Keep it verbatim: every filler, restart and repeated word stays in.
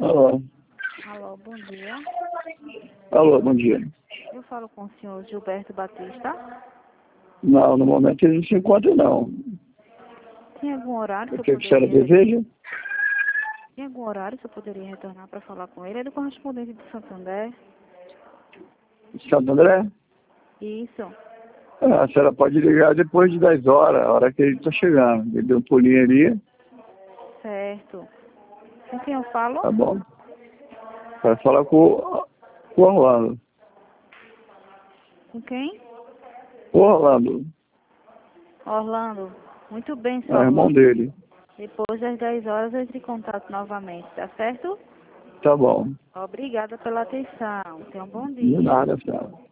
Alô. Alô, bom dia. Alô, bom dia. Eu falo com o senhor Gilberto Batista. Não, no momento ele não se encontra, não. Tem algum horário O que eu que a senhora poderia... deseja? Tem algum horário que eu poderia retornar para falar com ele? É do correspondente de Santander. Santo André? Isso. Ah, a senhora pode ligar depois de dez horas, a hora que ele está chegando. Ele deu um pulinho ali, Certo. Com quem eu falo? tá bom. Vai falar com, com o Orlando. Com quem? O Orlando, Orlando. Muito bem, é seu o irmão Orlando. dele. Depois das dez horas eu entro em contato novamente, tá certo? Tá bom. Obrigada pela atenção. Tenha um bom De dia. nada, senhora.